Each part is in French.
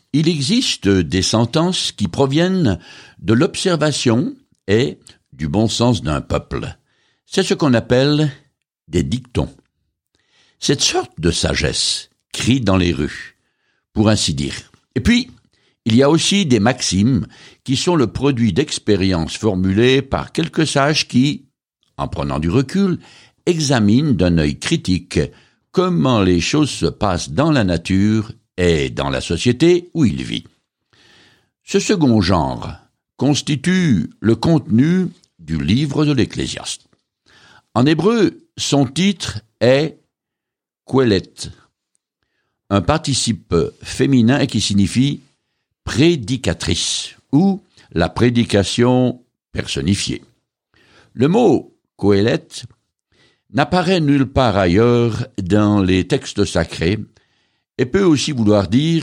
Il existe des sentences qui proviennent de l'observation et du bon sens d'un peuple. C'est ce qu'on appelle des dictons. Cette sorte de sagesse crie dans les rues, pour ainsi dire. Et puis, il y a aussi des maximes qui sont le produit d'expériences formulées par quelques sages qui, en prenant du recul, examinent d'un œil critique comment les choses se passent dans la nature et dans la société où il vit. Ce second genre constitue le contenu du livre de l'Ecclésiaste. En hébreu, son titre est Qohélet, un participe féminin qui signifie prédicatrice ou la prédication personnifiée. Le mot Qohélet n'apparaît nulle part ailleurs dans les textes sacrés et peut aussi vouloir dire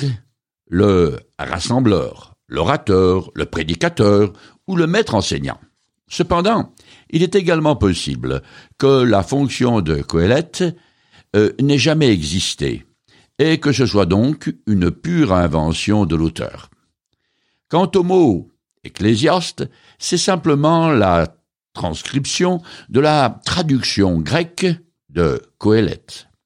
le rassembleur, l'orateur, le prédicateur ou le maître enseignant. Cependant, il est également possible que la fonction de Qohélet n'ait jamais existé et que ce soit donc une pure invention de l'auteur. Quant au mot ecclésiaste, c'est simplement la transcription de la traduction grecque de Qohélet.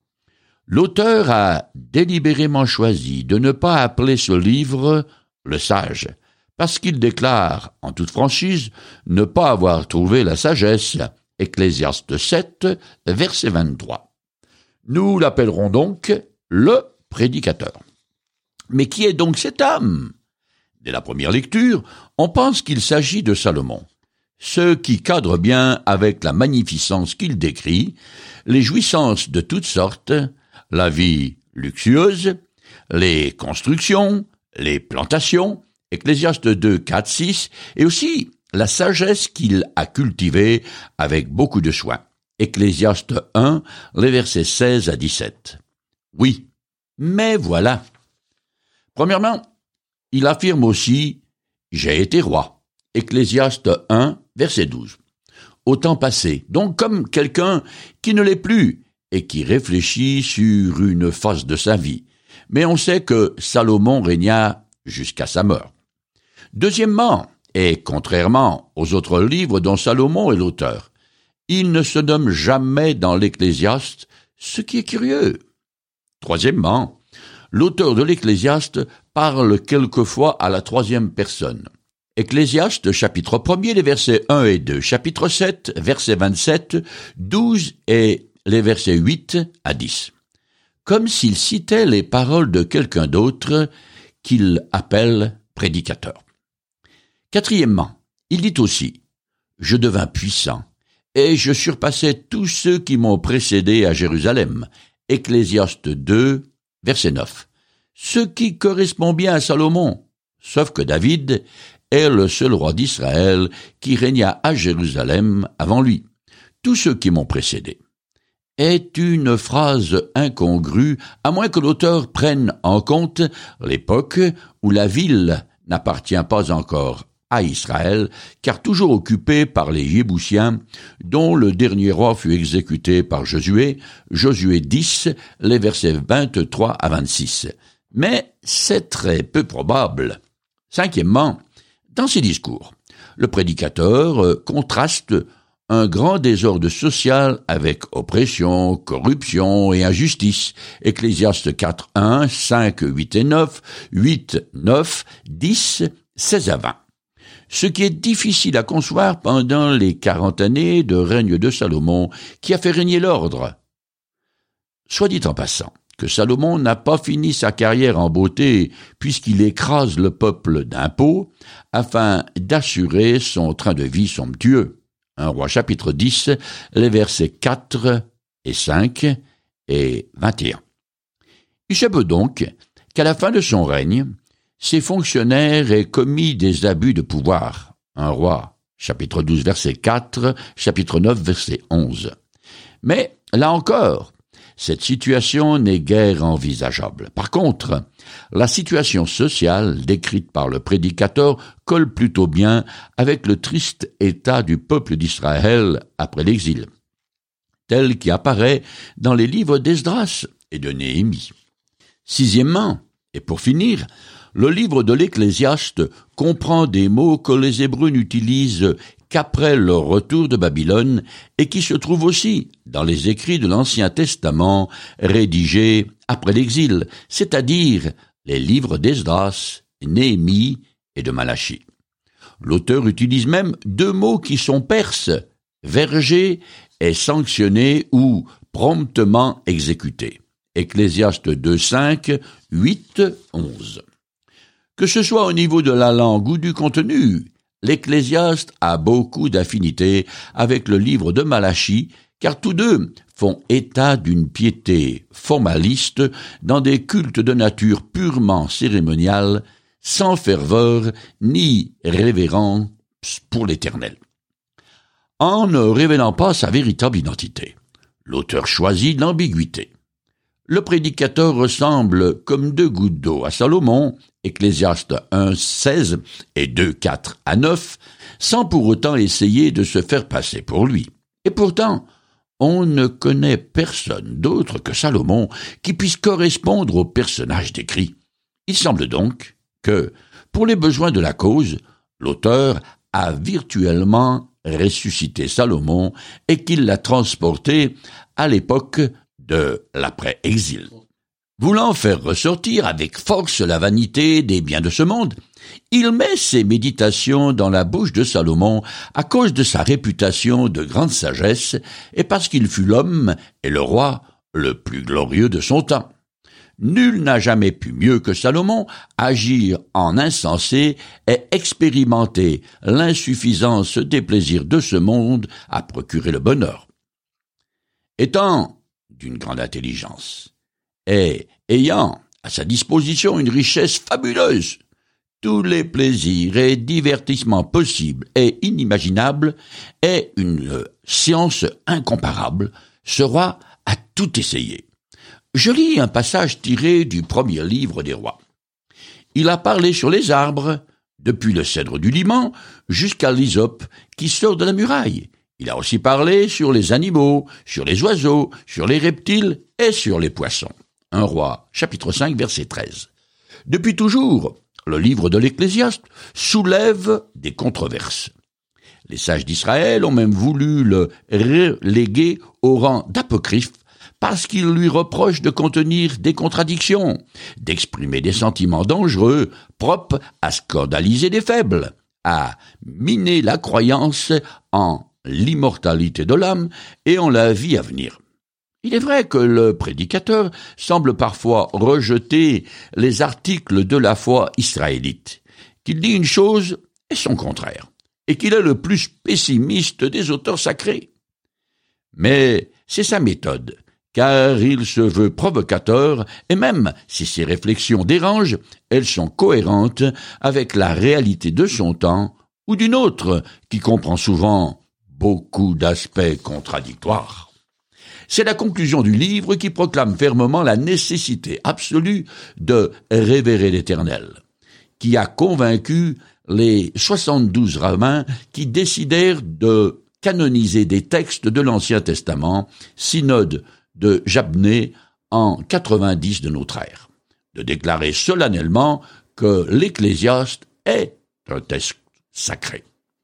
L'auteur a délibérément choisi de ne pas appeler ce livre le sage, parce qu'il déclare, en toute franchise, ne pas avoir trouvé la sagesse, Ecclésiaste 7, verset 23. Nous l'appellerons donc le prédicateur. Mais qui est donc cet homme? Dès la première lecture, on pense qu'il s'agit de Salomon, ce qui cadre bien avec la magnificence qu'il décrit, les jouissances de toutes sortes, la vie luxueuse, les constructions, les plantations, Ecclésiaste 2, 4, 6, et aussi la sagesse qu'il a cultivée avec beaucoup de soin. Ecclésiaste 1, les versets 16 à 17. Oui, mais voilà. Premièrement, il affirme aussi « J'ai été roi ». Ecclésiaste 1, verset 12. Au temps passé, donc comme quelqu'un qui ne l'est plus et qui réfléchit sur une phase de sa vie. Mais on sait que Salomon régna jusqu'à sa mort. Deuxièmement, et contrairement aux autres livres dont Salomon est l'auteur, il ne se nomme jamais dans l'Ecclésiaste, ce qui est curieux. Troisièmement, l'auteur de l'Ecclésiaste parle quelquefois à la troisième personne. Ecclésiaste, chapitre 1er, les versets 1 et 2, chapitre 7, versets 27, 12 et les versets 8 à 10. Comme s'il citait les paroles de quelqu'un d'autre qu'il appelle prédicateur. Quatrièmement, il dit aussi « Je devins puissant, et je surpassai tous ceux qui m'ont précédé à Jérusalem ». Ecclésiaste 2, verset 9. Ce qui correspond bien à Salomon, sauf que David est le seul roi d'Israël qui régna à Jérusalem avant lui. Tous ceux qui m'ont précédé est une phrase incongrue, à moins que l'auteur prenne en compte l'époque où la ville n'appartient pas encore à Israël, car toujours occupée par les Jébusiens, dont le dernier roi fut exécuté par Josué, Josué 10, les versets 23 à 26. Mais c'est très peu probable. Cinquièmement, dans ses discours, le prédicateur contraste un grand désordre social avec oppression, corruption et injustice. Ecclésiaste 4, 1, 5, 8 et 9, 8, 9, 10, 16 à 20. Ce qui est difficile à concevoir pendant les 40 années de règne de Salomon, qui a fait régner l'ordre. Soit dit en passant, que Salomon n'a pas fini sa carrière en beauté, puisqu'il écrase le peuple d'impôts, afin d'assurer son train de vie somptueux. 1 Roi chapitre 10, les versets 4 et 5 et 21. Il se peut donc qu'à la fin de son règne, ses fonctionnaires aient commis des abus de pouvoir. 1 Roi, chapitre 12, verset 4, chapitre 9, verset 11. Mais, là encore, cette situation n'est guère envisageable. Par contre, la situation sociale décrite par le prédicateur colle plutôt bien avec le triste état du peuple d'Israël après l'exil, tel qui apparaît dans les livres d'Esdras et de Néhémie. Sixièmement, et pour finir, Le livre de l'Ecclésiaste comprend des mots que les Hébreux n'utilisent qu'après leur retour de Babylone et qui se trouvent aussi dans les écrits de l'Ancien Testament rédigés après l'exil, c'est-à-dire les livres d'Esdras, Néhémie et de Malachie. L'auteur utilise même deux mots qui sont perses, verger et sanctionné ou promptement exécuté. Ecclésiaste 2:5, 8, 11. Que ce soit au niveau de la langue ou du contenu, l'Ecclésiaste a beaucoup d'affinités avec le livre de Malachie, car tous deux font état d'une piété formaliste dans des cultes de nature purement cérémoniale, sans ferveur ni révérence pour l'Éternel. En ne révélant pas sa véritable identité, l'auteur choisit l'ambiguïté. Le prédicateur ressemble comme deux gouttes d'eau à Salomon, Ecclésiaste 1:16 et 2:4-9, sans pour autant essayer de se faire passer pour lui. Et pourtant, on ne connaît personne d'autre que Salomon qui puisse correspondre au personnage décrit. Il semble donc que, pour les besoins de la cause, l'auteur a virtuellement ressuscité Salomon et qu'il l'a transporté à l'époque de l'après-exil. Voulant faire ressortir avec force la vanité des biens de ce monde, il met ses méditations dans la bouche de Salomon à cause de sa réputation de grande sagesse et parce qu'il fut l'homme et le roi le plus glorieux de son temps. Nul n'a jamais pu mieux que Salomon agir en insensé et expérimenter l'insuffisance des plaisirs de ce monde à procurer le bonheur. Étant d'une grande intelligence, et ayant à sa disposition une richesse fabuleuse, tous les plaisirs et divertissements possibles et inimaginables, et une science incomparable, ce roi a tout essayé. Je lis un passage tiré du premier livre des rois. Il a parlé sur les arbres, depuis le cèdre du Liban jusqu'à l'hysope qui sort de la muraille. Il a aussi parlé sur les animaux, sur les oiseaux, sur les reptiles et sur les poissons. 1 Roi, chapitre 5, verset 13. Depuis toujours, le livre de l'Ecclésiaste soulève des controverses. Les sages d'Israël ont même voulu le reléguer au rang d'apocryphe parce qu'ils lui reprochent de contenir des contradictions, d'exprimer des sentiments dangereux, propres à scandaliser des faibles, à miner la croyance en l'immortalité de l'âme et en la vie à venir. Il est vrai que le prédicateur semble parfois rejeter les articles de la foi israélite, qu'il dit une chose et son contraire, et qu'il est le plus pessimiste des auteurs sacrés. Mais c'est sa méthode, car il se veut provocateur, et même si ses réflexions dérangent, elles sont cohérentes avec la réalité de son temps ou d'une autre qui comprend souvent beaucoup d'aspects contradictoires. C'est la conclusion du livre qui proclame fermement la nécessité absolue de révérer l'Éternel, qui a convaincu les 72 rabbins qui décidèrent de canoniser des textes de l'Ancien Testament, synode de Jabné en 90 de notre ère, de déclarer solennellement que l'Ecclésiaste est un texte sacré.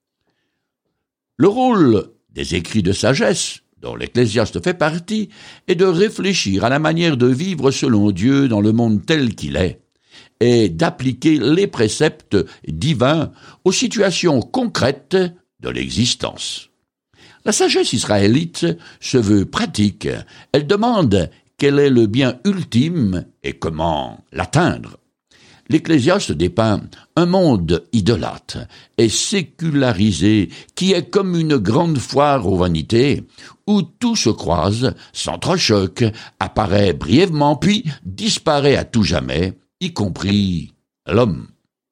Le rôle des écrits de sagesse, dont l'Ecclésiaste fait partie, est de réfléchir à la manière de vivre selon Dieu dans le monde tel qu'il est, et d'appliquer les préceptes divins aux situations concrètes de l'existence. La sagesse israélite se veut pratique, elle demande quel est le bien ultime et comment l'atteindre. L'Ecclésiaste dépeint un monde idolâtre et sécularisé qui est comme une grande foire aux vanités, où tout se croise, s'entrechoque, apparaît brièvement, puis disparaît à tout jamais, y compris l'homme.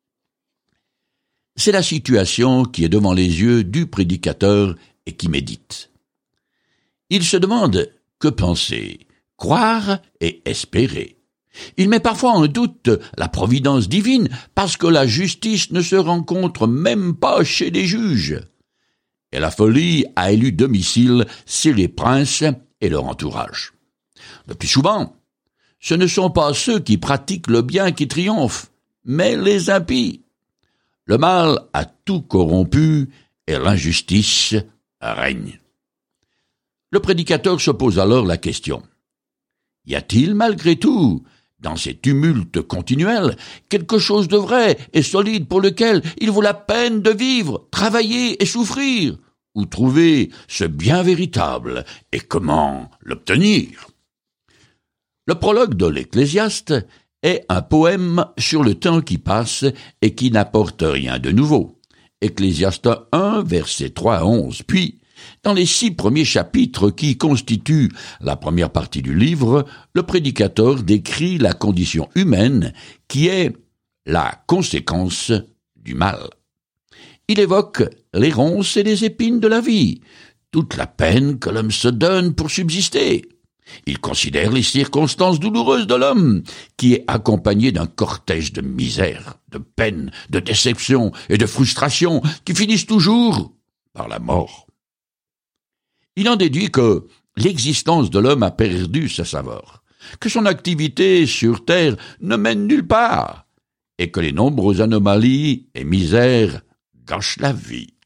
C'est la situation qui est devant les yeux du prédicateur et qui médite. Il se demande que penser, croire et espérer. Il met parfois en doute la providence divine parce que la justice ne se rencontre même pas chez les juges. Et la folie a élu domicile chez les princes et leur entourage. Le plus souvent, ce ne sont pas ceux qui pratiquent le bien qui triomphent, mais les impies. Le mal a tout corrompu et l'injustice règne. Le prédicateur se pose alors la question. Y a-t-il malgré tout, dans ces tumultes continuels, quelque chose de vrai et solide pour lequel il vaut la peine de vivre, travailler et souffrir? Où trouver ce bien véritable et comment l'obtenir? Le prologue de l'Ecclésiaste est un poème sur le temps qui passe et qui n'apporte rien de nouveau. Ecclésiaste 1, versets 3 à 11. Puis, dans les 6 premiers chapitres qui constituent la première partie du livre, le prédicateur décrit la condition humaine qui est la conséquence du mal. Il évoque les ronces et les épines de la vie, toute la peine que l'homme se donne pour subsister. Il considère les circonstances douloureuses de l'homme, qui est accompagné d'un cortège de misère, de peine, de déception et de frustration, qui finissent toujours par la mort. Il en déduit que l'existence de l'homme a perdu sa saveur, que son activité sur terre ne mène nulle part, et que les nombreuses anomalies et misères gâchent la vie.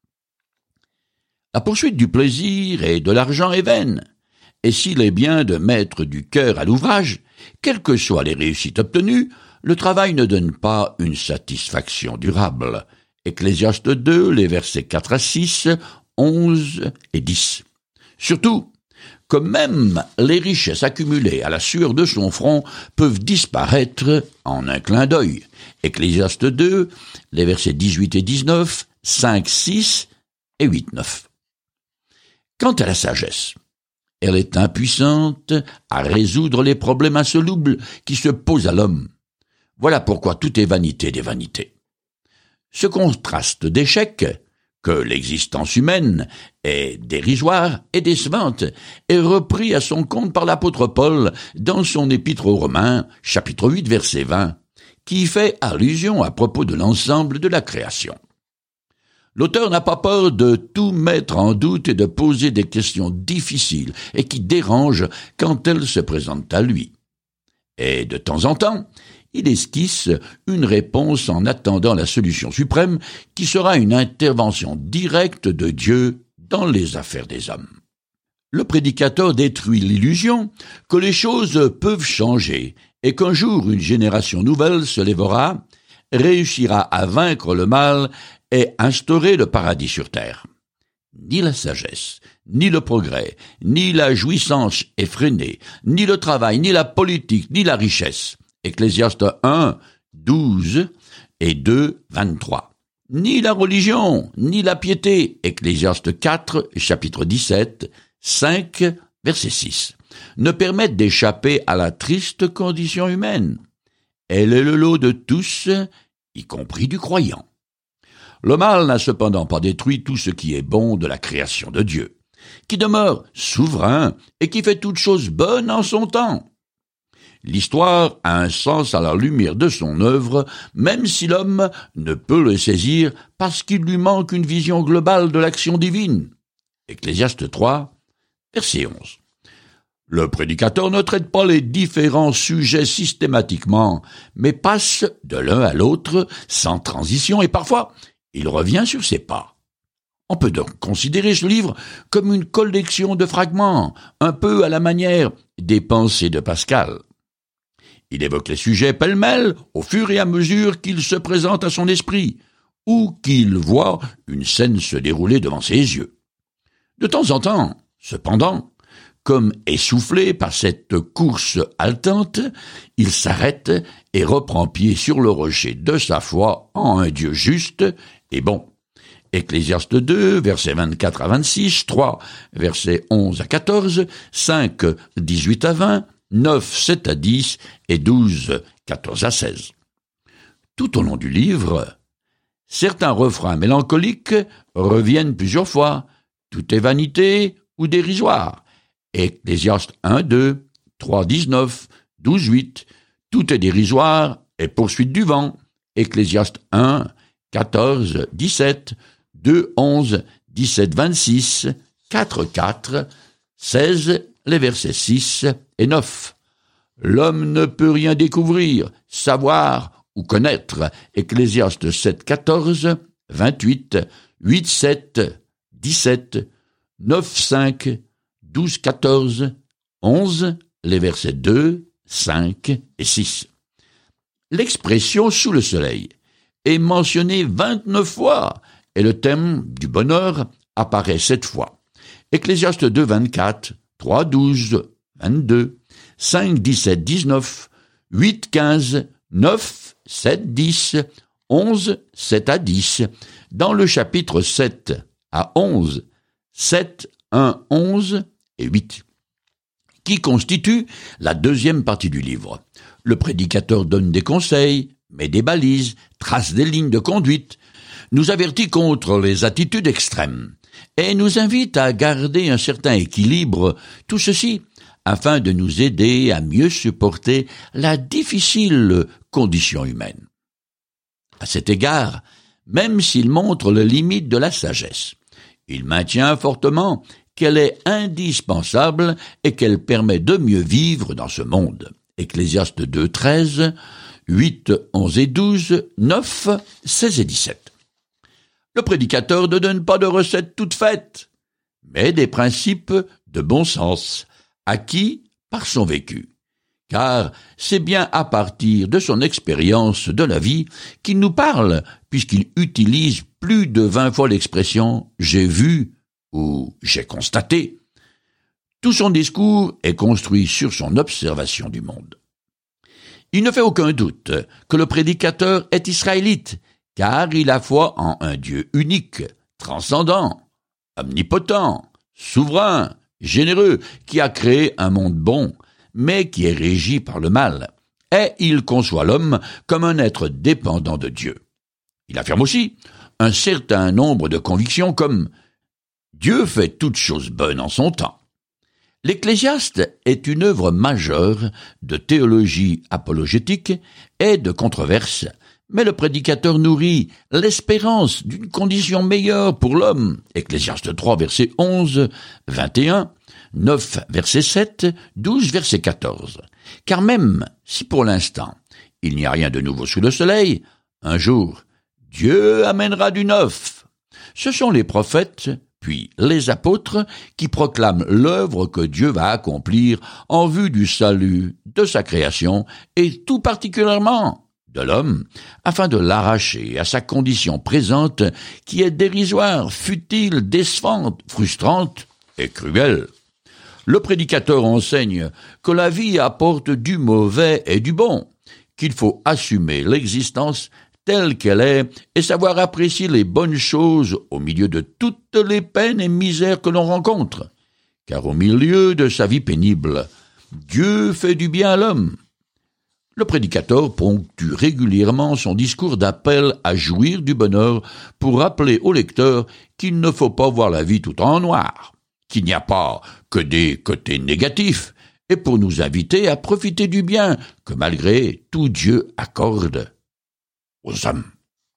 La poursuite du plaisir et de l'argent est vaine, et s'il est bien de mettre du cœur à l'ouvrage, quelles que soient les réussites obtenues, le travail ne donne pas une satisfaction durable. Ecclésiaste 2, les versets 4 à 6, 11 et 10. Surtout, que même les richesses accumulées à la sueur de son front peuvent disparaître en un clin d'œil. Ecclésiaste 2, les versets 18 et 19, 5, 6 et 8, 9. Quant à la sagesse, elle est impuissante à résoudre les problèmes insolubles qui se posent à l'homme. Voilà pourquoi tout est vanité des vanités. Ce contraste d'échecs, que l'existence humaine est dérisoire et décevante, est repris à son compte par l'apôtre Paul dans son épître aux Romains, chapitre 8, verset 20, qui fait allusion à propos de l'ensemble de la création. L'auteur n'a pas peur de tout mettre en doute et de poser des questions difficiles et qui dérangent quand elles se présentent à lui. Et de temps en temps, il esquisse une réponse en attendant la solution suprême qui sera une intervention directe de Dieu dans les affaires des hommes. Le prédicateur détruit l'illusion que les choses peuvent changer et qu'un jour une génération nouvelle se lèvera, réussira à vaincre le mal et instaurer le paradis sur terre. Ni la sagesse, ni le progrès, ni la jouissance effrénée, ni le travail, ni la politique, ni la richesse. Ecclésiaste 1, 12 et 2, 23. Ni la religion, ni la piété. Ecclésiaste 4, chapitre 17, 5, verset 6. Ne permettent d'échapper à la triste condition humaine. Elle est le lot de tous, y compris du croyant. Le mal n'a cependant pas détruit tout ce qui est bon de la création de Dieu, qui demeure souverain et qui fait toutes choses bonnes en son temps. L'histoire a un sens à la lumière de son œuvre, même si l'homme ne peut le saisir parce qu'il lui manque une vision globale de l'action divine. Ecclésiaste 3, verset 11. Le prédicateur ne traite pas les différents sujets systématiquement, mais passe de l'un à l'autre sans transition et parfois il revient sur ses pas. On peut donc considérer ce livre comme une collection de fragments, un peu à la manière des pensées de Pascal. Il évoque les sujets pêle-mêle au fur et à mesure qu'il se présente à son esprit, ou qu'il voit une scène se dérouler devant ses yeux. De temps en temps, cependant, comme essoufflé par cette course haletante, il s'arrête et reprend pied sur le rocher de sa foi en un Dieu juste et bon. Ecclésiaste 2, versets 24 à 26, 3, versets 11 à 14, 5, 18 à 20, 9, 7 à 10 et 12, 14 à 16. Tout au long du livre, certains refrains mélancoliques reviennent plusieurs fois. Tout est vanité ou dérisoire. Ecclésiaste 1, 2, 3, 19, 12, 8. Tout est dérisoire et poursuite du vent. Ecclésiaste 1, 14, 17, 2, 11, 17, 26, 4, 4, 16, les versets 6 et 9. L'homme ne peut rien découvrir, savoir ou connaître. Ecclésiaste 7, 14, 28, 8, 7, 17, 9, 5, 12, 14, 11, les versets 2, 5 et 6. L'expression « sous le soleil » est mentionnée 29 fois et le thème du bonheur apparaît 7 fois. Ecclésiaste 2, 24, 3, 12, 22, 5, 17, 19, 8, 15, 9, 7, 10, 11, 7 à 10, dans le chapitre 7 à 11, 7, 1, 11 et 8, qui constitue la deuxième partie du livre. Le prédicateur donne des conseils, met des balises, trace des lignes de conduite, nous avertit contre les attitudes extrêmes et nous invite à garder un certain équilibre, tout ceci afin de nous aider à mieux supporter la difficile condition humaine. À cet égard, même s'il montre les limites de la sagesse, il maintient fortement qu'elle est indispensable et qu'elle permet de mieux vivre dans ce monde. Ecclésiaste 2, 13, 8, 11 et 12, 9, 16 et 17. Le prédicateur ne donne pas de recettes toutes faites, mais des principes de bon sens, acquis par son vécu. Car c'est bien à partir de son expérience de la vie qu'il nous parle, puisqu'il utilise plus de 20 fois l'expression « j'ai vu » ou « j'ai constaté ». Tout son discours est construit sur son observation du monde. Il ne fait aucun doute que le prédicateur est israélite, car il a foi en un Dieu unique, transcendant, omnipotent, souverain, généreux, qui a créé un monde bon, mais qui est régi par le mal, et il conçoit l'homme comme un être dépendant de Dieu. Il affirme aussi un certain nombre de convictions comme « Dieu fait toutes choses bonnes en son temps ». L'Ecclésiaste est une œuvre majeure de théologie apologétique et de controverse, mais le prédicateur nourrit l'espérance d'une condition meilleure pour l'homme. Ecclésiaste 3, verset 11, 21, 9, verset 7, 12, verset 14. Car même si pour l'instant il n'y a rien de nouveau sous le soleil, un jour Dieu amènera du neuf. Ce sont les prophètes, puis les apôtres, qui proclament l'œuvre que Dieu va accomplir en vue du salut de sa création, et tout particulièrement de l'homme, afin de l'arracher à sa condition présente qui est dérisoire, futile, décevante, frustrante et cruelle. Le prédicateur enseigne que la vie apporte du mauvais et du bon, qu'il faut assumer l'existence telle qu'elle est et savoir apprécier les bonnes choses au milieu de toutes les peines et misères que l'on rencontre. Car au milieu de sa vie pénible, Dieu fait du bien à l'homme. Le prédicateur ponctue régulièrement son discours d'appel à jouir du bonheur pour rappeler au lecteur qu'il ne faut pas voir la vie tout en noir, qu'il n'y a pas que des côtés négatifs, et pour nous inviter à profiter du bien que malgré tout Dieu accorde aux hommes.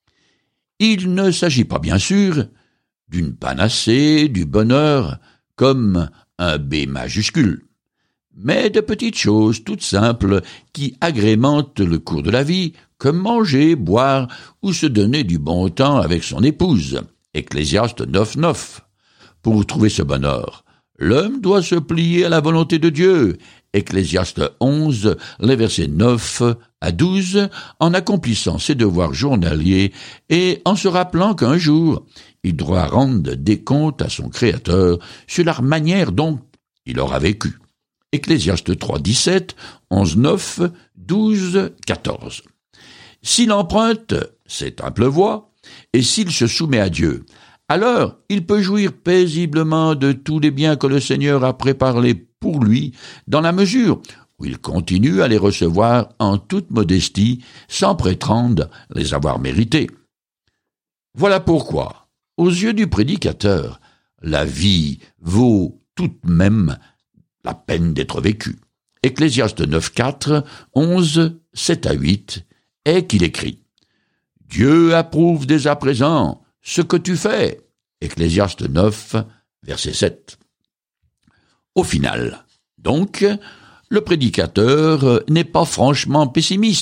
Il ne s'agit pas bien sûr d'une panacée du bonheur comme un B majuscule, mais de petites choses toutes simples qui agrémentent le cours de la vie, comme manger, boire ou se donner du bon temps avec son épouse. Ecclésiaste 9, 9. Pour trouver ce bonheur, l'homme doit se plier à la volonté de Dieu. Ecclésiaste 11, les versets 9 à 12, en accomplissant ses devoirs journaliers et en se rappelant qu'un jour, il doit rendre des comptes à son Créateur sur la manière dont il aura vécu. Ecclésiaste 3, 17, 11, 9, 12, 14. S'il emprunte cette simple voie, et s'il se soumet à Dieu, alors il peut jouir paisiblement de tous les biens que le Seigneur a préparés pour lui, dans la mesure où il continue à les recevoir en toute modestie, sans prétendre les avoir mérités. Voilà pourquoi, aux yeux du prédicateur, la vie vaut tout de même la peine d'être vécue. Ecclésiaste 9, 4, 11, 7 à 8, est qu'il écrit « Dieu approuve dès à présent ce que tu fais. » Ecclésiaste 9, verset 7. Au final, donc, le prédicateur n'est pas franchement pessimiste,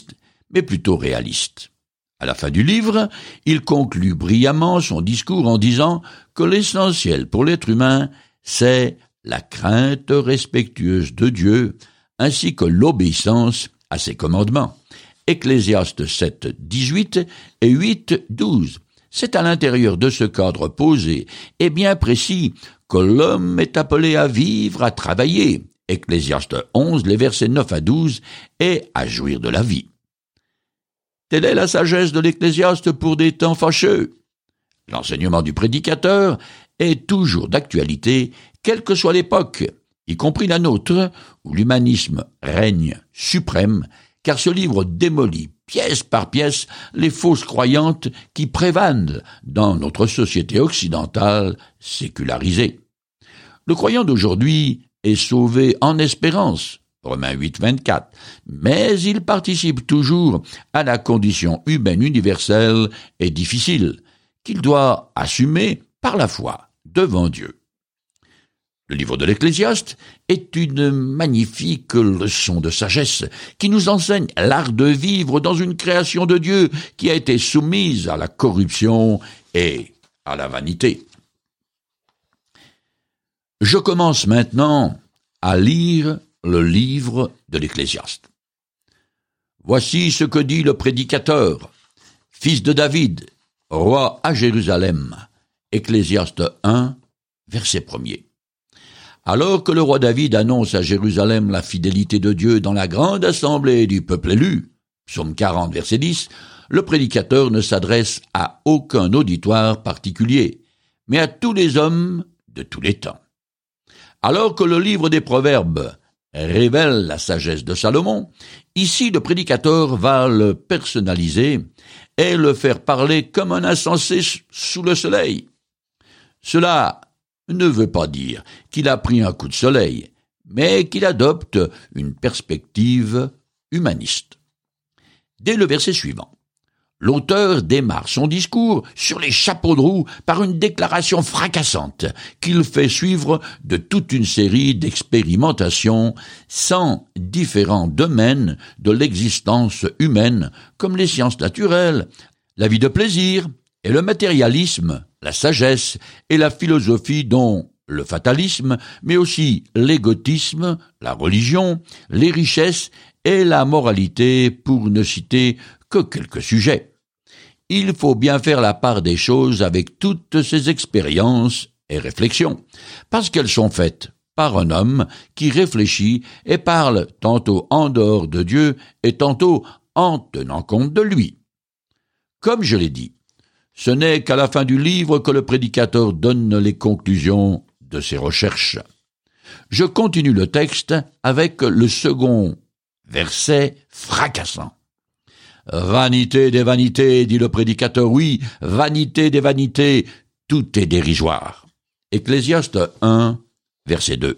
mais plutôt réaliste. À la fin du livre, il conclut brillamment son discours en disant que l'essentiel pour l'être humain, c'est la crainte respectueuse de Dieu, ainsi que l'obéissance à ses commandements. Ecclésiaste 7, 18 et 8, 12. C'est à l'intérieur de ce cadre posé et bien précis que l'homme est appelé à vivre, à travailler. Ecclésiaste 11, les versets 9 à 12, et à jouir de la vie. Telle est la sagesse de l'Ecclésiaste pour des temps fâcheux. L'enseignement du prédicateur est toujours d'actualité, quelle que soit l'époque, y compris la nôtre, où l'humanisme règne suprême, car ce livre démolit pièce par pièce les fausses croyantes qui prévalent dans notre société occidentale sécularisée. Le croyant d'aujourd'hui est sauvé en espérance, Romains 8, 24, mais il participe toujours à la condition humaine universelle et difficile, qu'il doit assumer par la foi devant Dieu. Le livre de l'Ecclésiaste est une magnifique leçon de sagesse qui nous enseigne l'art de vivre dans une création de Dieu qui a été soumise à la corruption et à la vanité. Je commence maintenant à lire le livre de l'Ecclésiaste. Voici ce que dit le prédicateur, fils de David, roi à Jérusalem. Ecclésiaste 1, verset 1er. Alors que le roi David annonce à Jérusalem la fidélité de Dieu dans la grande assemblée du peuple élu, psaume 40, verset 10, le prédicateur ne s'adresse à aucun auditoire particulier, mais à tous les hommes de tous les temps. Alors que le livre des Proverbes révèle la sagesse de Salomon, ici le prédicateur va le personnaliser et le faire parler comme un insensé sous le soleil. Cela ne veut pas dire qu'il a pris un coup de soleil, mais qu'il adopte une perspective humaniste. Dès le verset suivant, l'auteur démarre son discours sur les chapeaux de roue par une déclaration fracassante qu'il fait suivre de toute une série d'expérimentations sans différents domaines de l'existence humaine comme les sciences naturelles, la vie de plaisir et le matérialisme, la sagesse et la philosophie dont le fatalisme, mais aussi l'égotisme, la religion, les richesses et la moralité pour ne citer que quelques sujets. Il faut bien faire la part des choses avec toutes ces expériences et réflexions, parce qu'elles sont faites par un homme qui réfléchit et parle tantôt en dehors de Dieu et tantôt en tenant compte de lui. Comme je l'ai dit, ce n'est qu'à la fin du livre que le prédicateur donne les conclusions de ses recherches. Je continue le texte avec le second verset fracassant. « Vanité des vanités, dit le prédicateur, oui, vanité des vanités, tout est dérisoire. » Ecclésiaste 1, verset 2.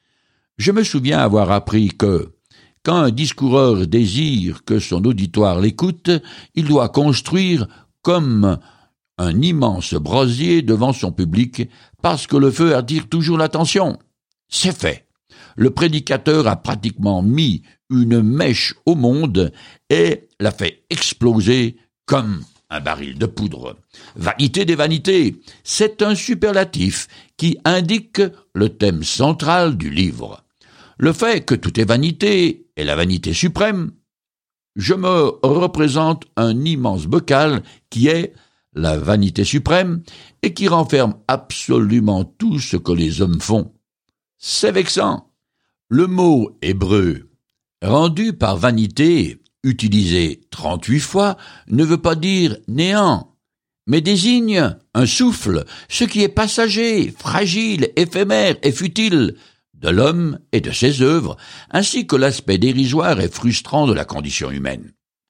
Je me souviens avoir appris que, quand un discoureur désire que son auditoire l'écoute, il doit construire comme un immense brasier devant son public, parce que le feu attire toujours l'attention. C'est fait. Le prédicateur a pratiquement mis une mèche au monde et l'a fait exploser comme un baril de poudre. Vanité des vanités, c'est un superlatif qui indique le thème central du livre. Le fait que tout est vanité est la vanité suprême. Je me représente un immense bocal qui est la vanité suprême et qui renferme absolument tout ce que les hommes font. C'est vexant. Le mot hébreu rendu par vanité, utilisé 38 fois, ne veut pas dire néant, mais désigne un souffle, ce qui est passager, fragile, éphémère et futile de l'homme et de ses œuvres, ainsi que l'aspect dérisoire et frustrant de la condition humaine.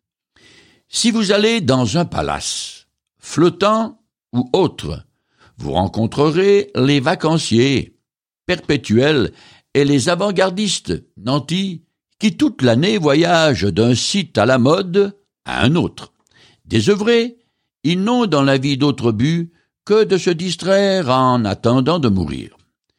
Si vous allez dans un palace, flottant ou autre, vous rencontrerez les vacanciers perpétuels et les avant-gardistes nantis qui toute l'année voyagent d'un site à la mode à un autre. Désœuvrés, ils n'ont dans la vie d'autre but que de se distraire en attendant de mourir.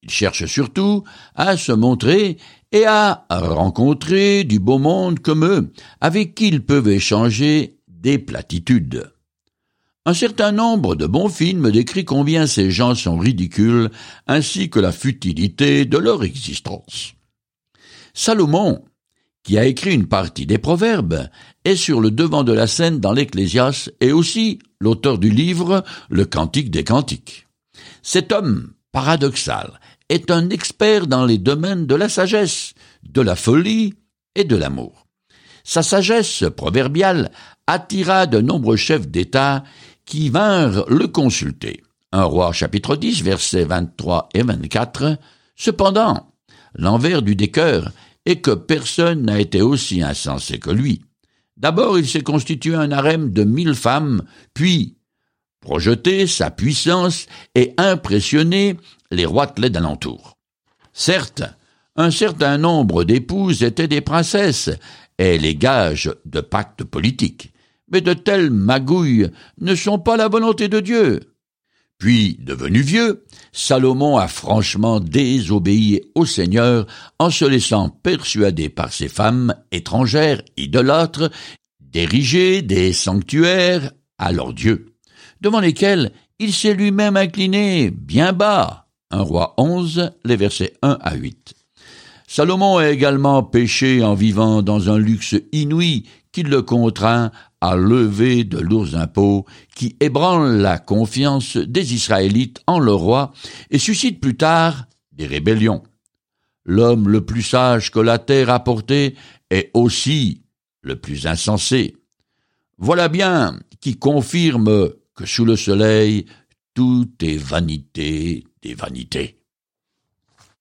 Il cherche surtout à se montrer et à rencontrer du beau monde comme eux, avec qui ils peuvent échanger des platitudes. Un certain nombre de bons films décrit combien ces gens sont ridicules, ainsi que la futilité de leur existence. Salomon, qui a écrit une partie des Proverbes, est sur le devant de la scène dans l'Ecclésiaste et aussi l'auteur du livre Le Cantique des Cantiques. Cet homme paradoxal est un expert dans les domaines de la sagesse, de la folie et de l'amour. Sa sagesse proverbiale attira de nombreux chefs d'État qui vinrent le consulter. 1 Roi chapitre 10, versets 23 et 24. Cependant, l'envers du décor est que personne n'a été aussi insensé que lui. D'abord, il s'est constitué un harem de 1000 femmes, puis projeté sa puissance et impressionné les roitelets d'alentour. Certes, un certain nombre d'épouses étaient des princesses et les gages de pactes politiques, mais de telles magouilles ne sont pas la volonté de Dieu. Puis, devenu vieux, Salomon a franchement désobéi au Seigneur en se laissant persuader par ces femmes étrangères, idolâtres, d'ériger des sanctuaires à leurs dieux, devant lesquels il s'est lui-même incliné bien bas. 1 Roi 11, les versets 1 à 8. Salomon a également péché en vivant dans un luxe inouï qui le contraint à lever de lourds impôts qui ébranlent la confiance des Israélites en leur roi et suscitent plus tard des rébellions. L'homme le plus sage que la terre a porté est aussi le plus insensé. Voilà bien qui confirme que sous le soleil, tout est vanité des vanités.